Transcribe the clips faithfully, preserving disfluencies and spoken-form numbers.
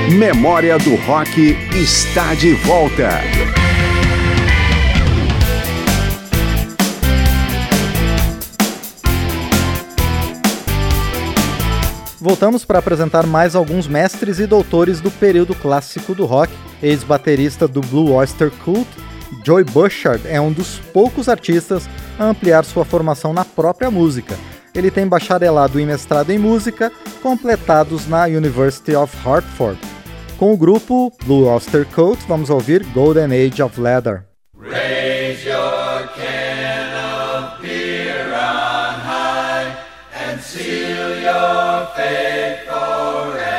Memória do Rock está de volta. Voltamos para apresentar mais alguns mestres e doutores do período clássico do rock. Ex-baterista do Blue Oyster Cult, Joey Bouchard é um dos poucos artistas a ampliar sua formação na própria música. Ele tem bacharelado e mestrado em música, completados na University of Hartford. Com o grupo Blue Oyster Cult, vamos ouvir Golden Age of Leather. Raise your can of beer on high and seal your fate forever.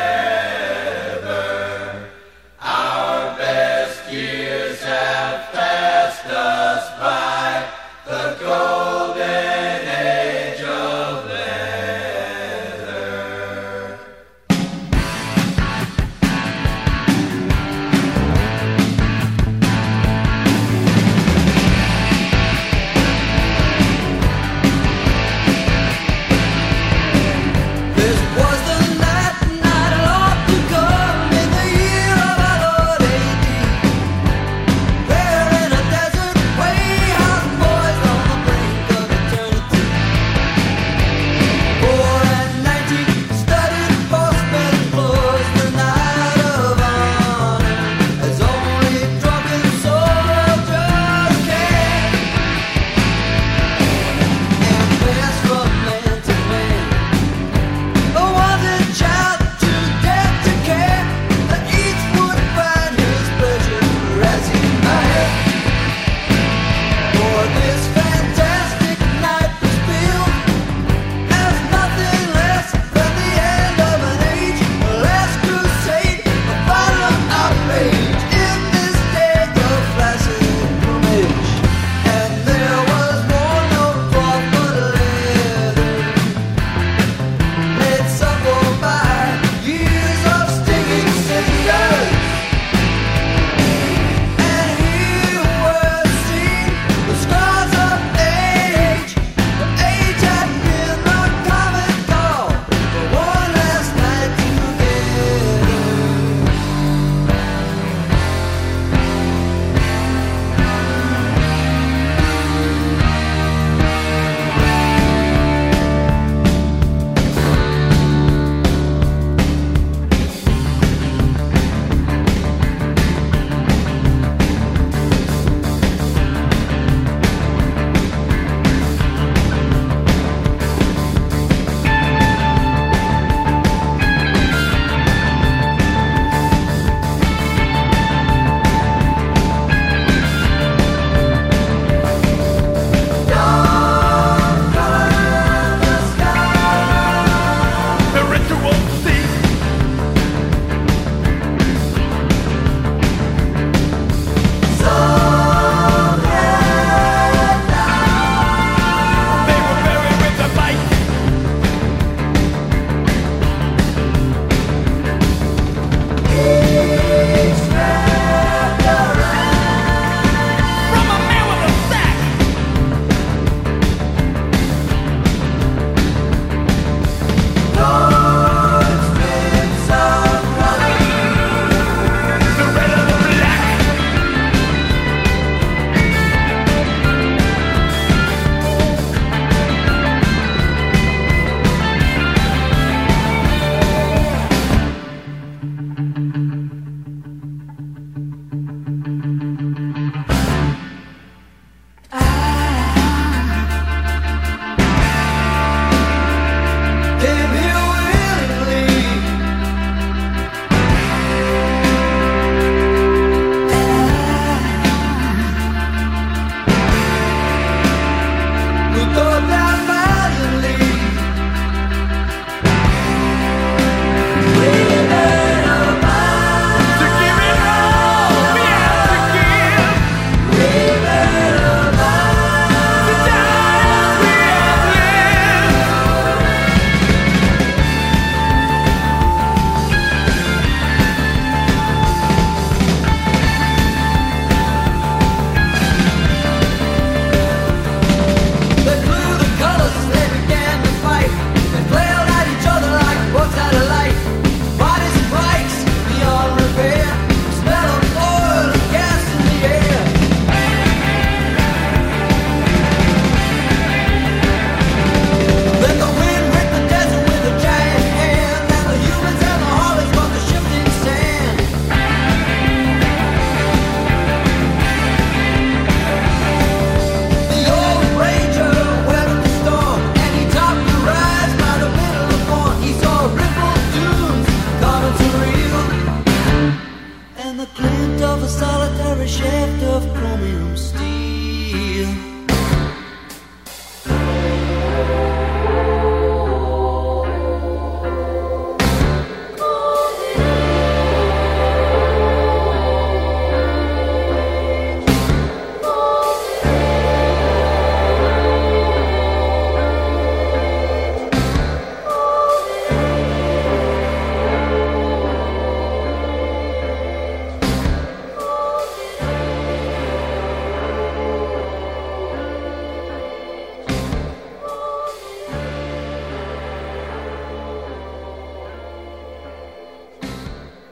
Our best years have passed us by, the golden age of leather.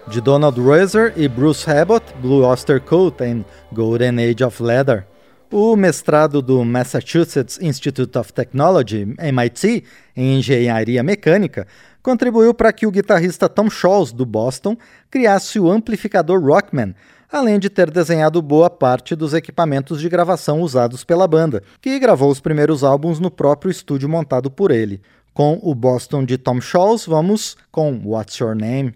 De Donald Roeser e Bruce Abbott, Blue Oyster Cult and Golden Age of Leather. O mestrado do Massachusetts Institute of Technology, M I T, em engenharia mecânica, contribuiu para que o guitarrista Tom Scholz, do Boston, criasse o amplificador Rockman, além de ter desenhado boa parte dos equipamentos de gravação usados pela banda, que gravou os primeiros álbuns no próprio estúdio montado por ele. Com o Boston de Tom Scholz, vamos com What's Your Name?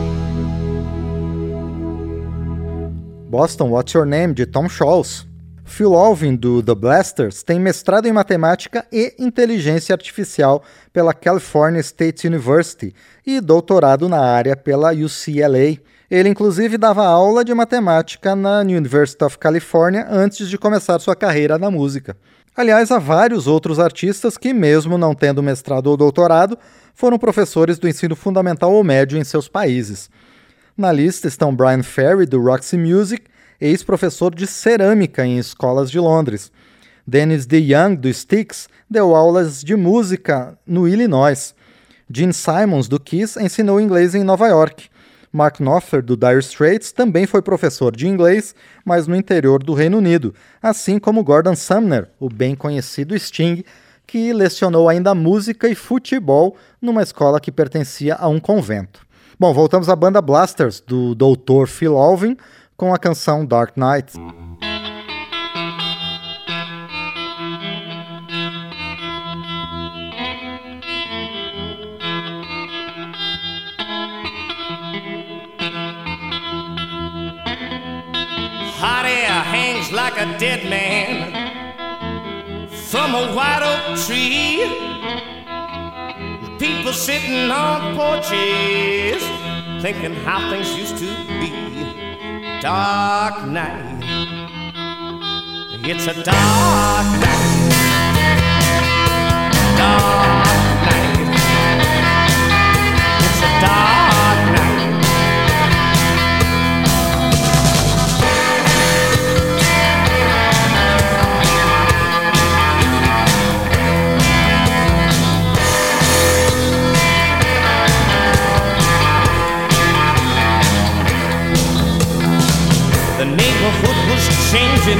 Boston, What's Your Name, de Tom Scholz. Phil Alvin, do The Blasters, tem mestrado em matemática e inteligência artificial pela California State University e doutorado na área pela U C L A. Ele, inclusive, dava aula de matemática na University of California antes de começar sua carreira na música. Aliás, há vários outros artistas que, mesmo não tendo mestrado ou doutorado, foram professores do ensino fundamental ou médio em seus países. Na lista estão Brian Ferry, do Roxy Music, ex-professor de cerâmica em escolas de Londres. Dennis DeYoung, do Styx, deu aulas de música no Illinois. Gene Simons, do Kiss, ensinou inglês em Nova York. Mark Knopfler, do Dire Straits, também foi professor de inglês, mas no interior do Reino Unido, assim como Gordon Sumner, o bem conhecido Sting, que lecionou ainda música e futebol numa escola que pertencia a um convento. Bom, voltamos à banda Blasters, do doutor Phil Alvin, com a canção Dark Knight. Hot air hangs like a dead man from a white oak tree. People sitting on porches thinking how things used to be. Dark night, it's a dark night. Dark night, it's a dark night. The neighborhood was changing,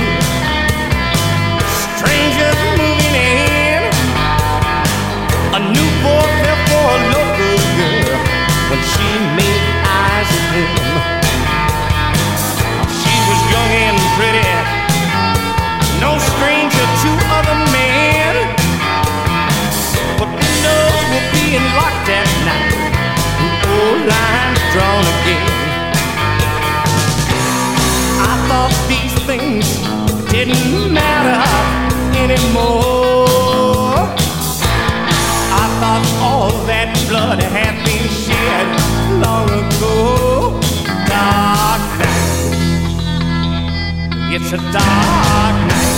strangers moving in. A new boy fell for a local girl when she made eyes at him. She was young and pretty, no stranger to other men. But windows were being locked at night, and old lines drawn again. I thought these things didn't matter anymore. I thought all that blood had been shed long ago. Dark night, it's a dark night.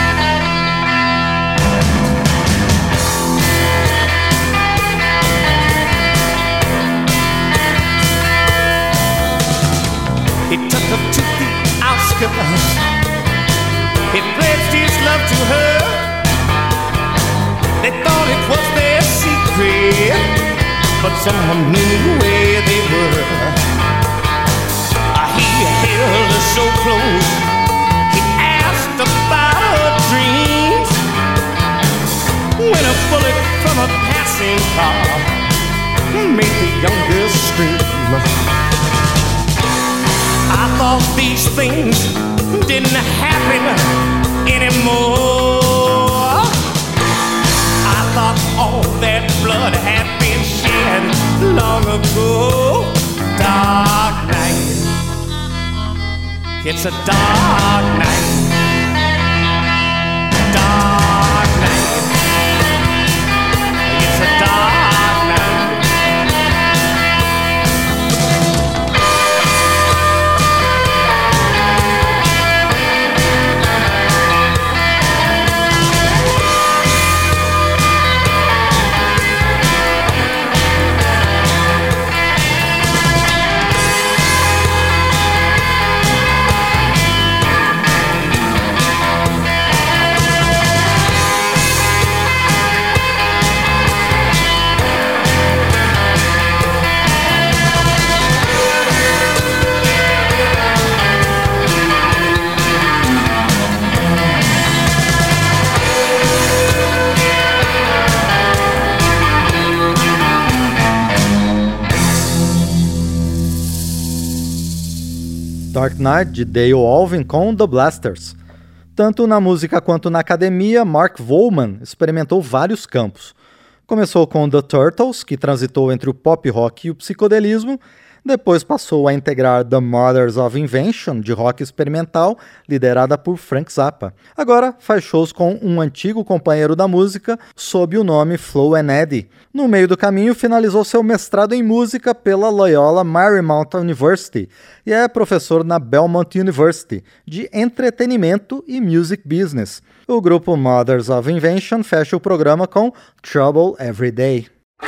He took her to the outskirts. He pledged his love to her. They thought it was their secret, but someone knew where they were. He held her so close. He asked about her dreams. When a bullet from a passing car made the young girl scream. I thought these things didn't happen anymore. I thought all that blood had been shed long ago. Dark night, it's a dark night. Dark night, it's a dark night. Dark Knight, de Dale Alvin, com The Blasters. Tanto na música quanto na academia, Mark Volman experimentou vários campos. Começou com The Turtles, que transitou entre o pop rock e o psicodelismo, Depois passou a integrar The Mothers of Invention, de rock experimental, liderada por Frank Zappa. Agora faz shows com um antigo companheiro da música, sob o nome Flo and Eddie. No meio do caminho, finalizou seu mestrado em música pela Loyola Marymount University e é professor na Belmont University, de entretenimento e music business. O grupo Mothers of Invention fecha o programa com Trouble Every Day.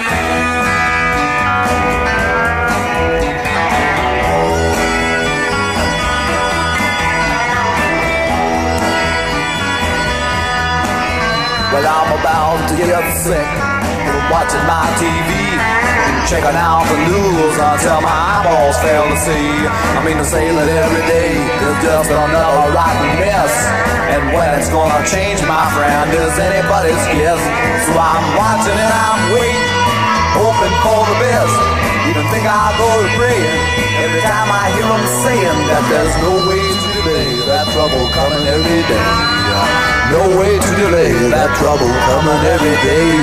Well, I'm about to get sick from watching my T V, checking out the news until my eyeballs fail to see. I mean to say that every day is just another rotten mess, and when it's gonna change, my friend, is anybody's guess. So I'm watching and I'm waiting, hoping for the best. Even think I'll go to praying every time I hear them saying that there's no way to delay that trouble coming every day. No way to delay that trouble coming every day.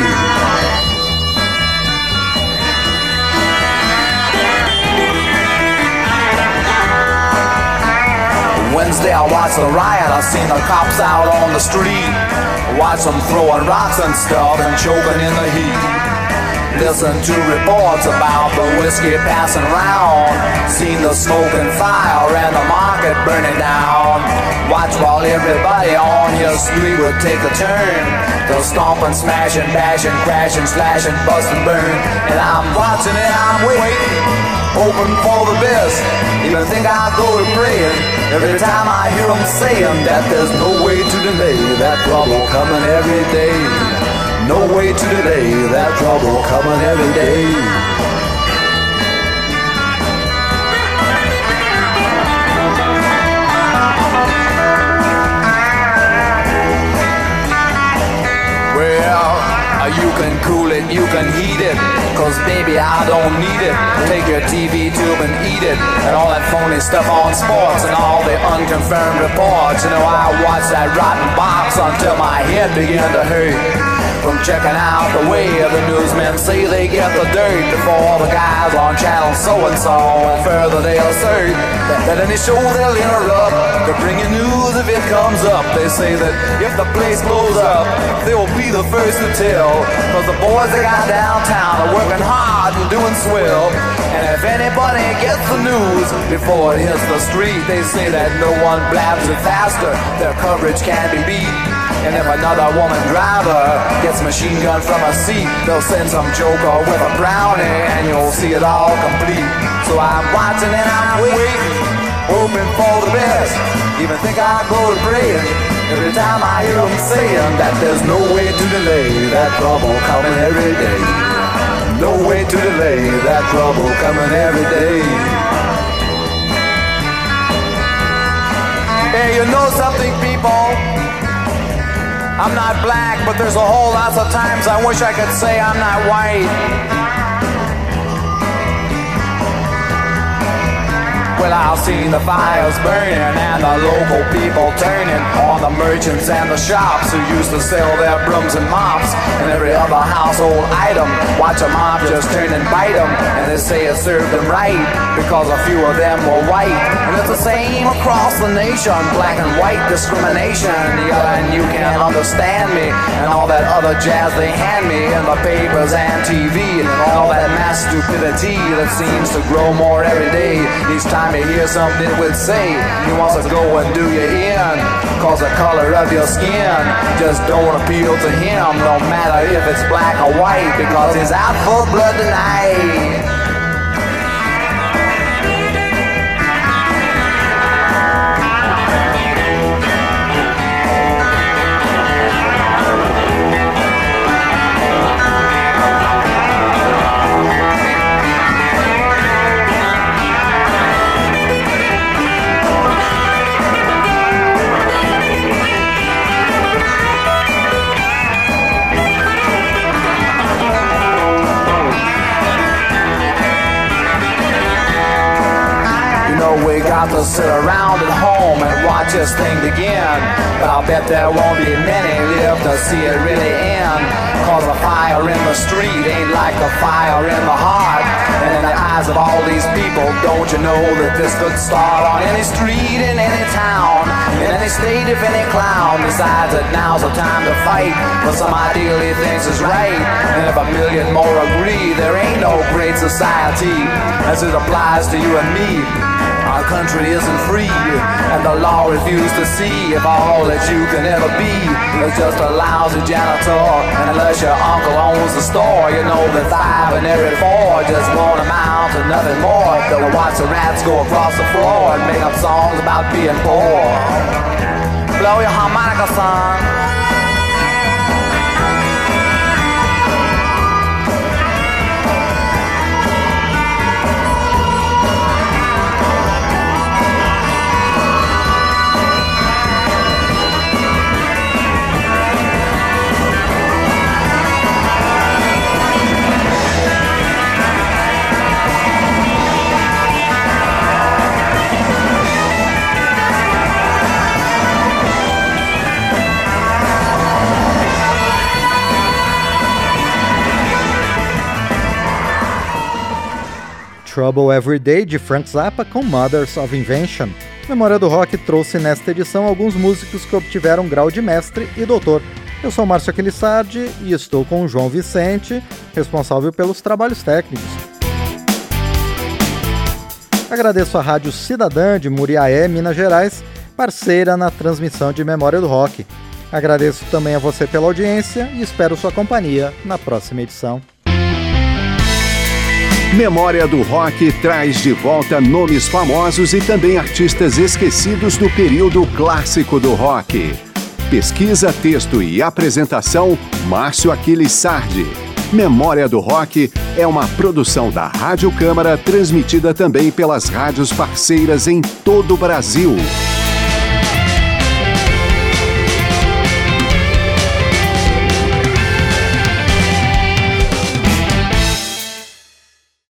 Wednesday I watched the riot, I seen the cops out on the street. Watch them throwing rocks and stuff and choking in the heat. Listen to reports about the whiskey passing round. Seen the smoke and fire and the market burning down. Watch while everybody on your street would take a turn. They'll stomp and smash and bash and crash and slash and bust and burn. And I'm watching and I'm waiting, hoping for the best. Even think I'll go to praying every time I hear them saying that there's no way to delay that trouble coming every day. No way to delay that trouble coming every day. Well, you can cool it, you can heat it, cause baby I don't need it. Take your T V tube and eat it, and all that phony stuff on sports and all the unconfirmed reports. You know, I watched that rotten box until my head began to hurt. From checking out the way the newsmen say they get the dirt before the guys on channel so-and-so, and further they assert that any show they'll interrupt to bring you news if it comes up. They say that if the place blows up, they will be the first to tell, cause the boys they got downtown are working hard and doing swell. And if anybody gets the news before it hits the street, they say that no one blabs it faster, their coverage can't be beat. And if another woman driver gets machine gun from a seat, they'll send some joker with a brownie and you'll see it all complete. So I'm watching and I'm waiting, hoping for the best. Even think I'll go to praying every time I hear them saying that there's no way to delay that trouble coming every day. No way to delay that trouble coming every day. Hey, you know something, people? I'm not black, but there's a whole lot of times I wish I could say I'm not white. Well, I've seen the fires burning and the local people turning on the merchants and the shops who used to sell their brooms and mops and every other household item. Watch a mob just turn and bite them, and they say it served them right because a few of them were white. And it's the same across the nation, black and white discrimination. Yeah, and you can't understand me and all that other jazz they hand me in the papers and T V and all that mass stupidity that seems to grow more every day. Each time you hear something it would say, he wants to go and do you in, cause the color of your skin just don't appeal to him, no matter if it's black or white, because he's out for blood tonight. about to sit around at home and watch this thing begin. But I'll bet there won't be many live to see it really end. Cause a fire in the street ain't like a fire in the heart. And in the eyes of all these people, don't you know that this could start on any street in any town, in any state if any clown decides that now's the time to fight for some ideal he thinks is right. And if a million more agree, there ain't no great society as it applies to you and me. Our country isn't free, and the law refuses to see if all that you can ever be is just a lousy janitor. And unless your uncle owns the store, you know that five in every four just won't amount to nothing more than watch the rats go across the floor and make up songs about being poor. Blow your harmonica, son. Trouble Every Day, de Frank Zappa, com Mothers of Invention. Memória do Rock trouxe nesta edição alguns músicos que obtiveram grau de mestre e doutor. Eu sou Márcio Aquilissardi e estou com o João Vicente, responsável pelos trabalhos técnicos. Agradeço a Rádio Cidadã de Muriaé, Minas Gerais, parceira na transmissão de Memória do Rock. Agradeço também a você pela audiência e espero sua companhia na próxima edição. Memória do Rock traz de volta nomes famosos e também artistas esquecidos do período clássico do rock. Pesquisa, texto e apresentação, Márcio Aquilissardi. Memória do Rock é uma produção da Rádio Câmara, transmitida também pelas rádios parceiras em todo o Brasil.